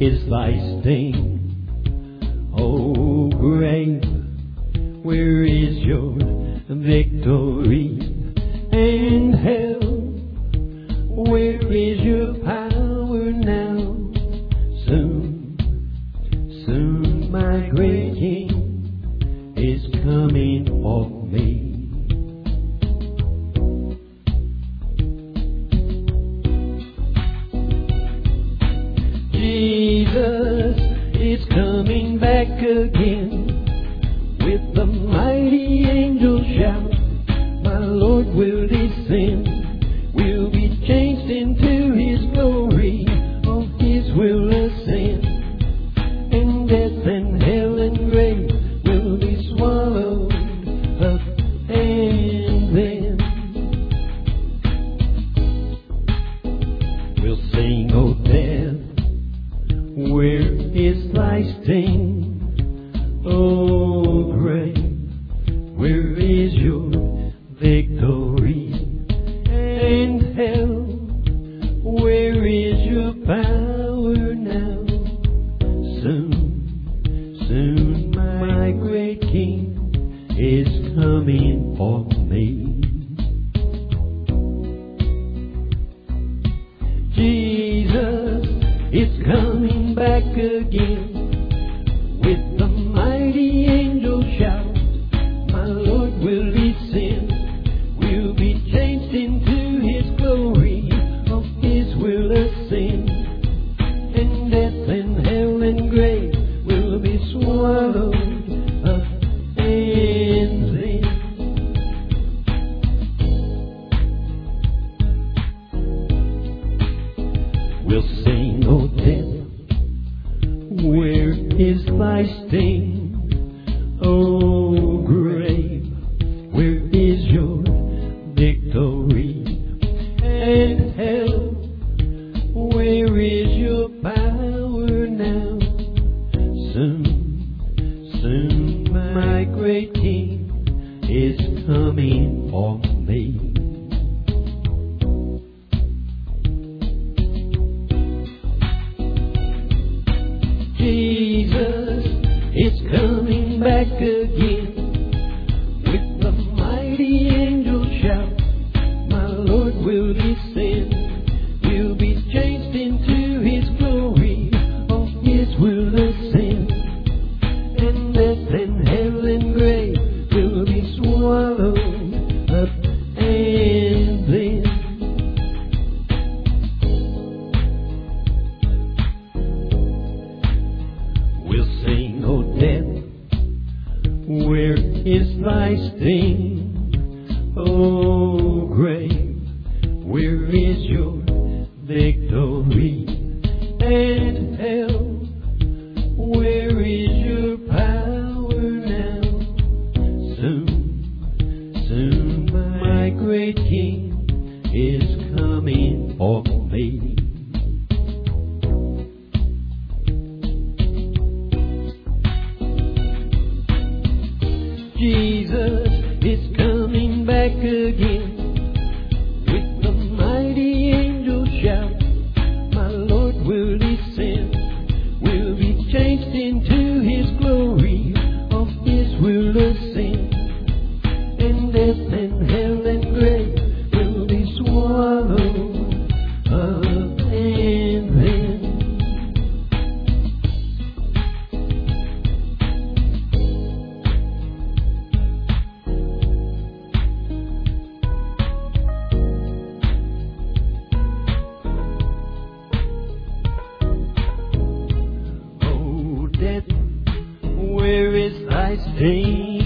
is thy sting? O grave, where is your victory? And hell, where is your power now? Soon, soon my great King is coming for me. Jesus is coming back again with the mighty angel shout. My Lord will descend. We'll be changed into His glory. Of His will ascend. And death and hell and grave will be swallowed up. And then we'll sing, O death, where is thy sting? O grave, where is your victory? And hell, where is your power now? Soon, soon my great King is coming for me. Jesus is coming back again with the mighty angel shout. My Lord will descend. We'll be changed into His glory. Of His will ascend. And death and hell and grave will be swallowed up. And then we'll sing, O death, where is thy sting? O grave, where is your victory? And hell, where is your power now? Soon, soon my great King is coming for me. Jesus is coming back again with the mighty angel shout. My Lord will descend. We'll be changed into His glory. Of His will ascend. And death and hell and grave will be swallowed up. And then we'll sing, O death, where is thy sting? O grave, where is your victory? And hell, where is your power now? Soon, soon my great King is coming for me. Jesus is coming back again with the mighty angel shout. My Lord will descend. We'll be changed into His glory. Of His will ascend. And death and hell and grave will be swallowed up. And then where is thy sting?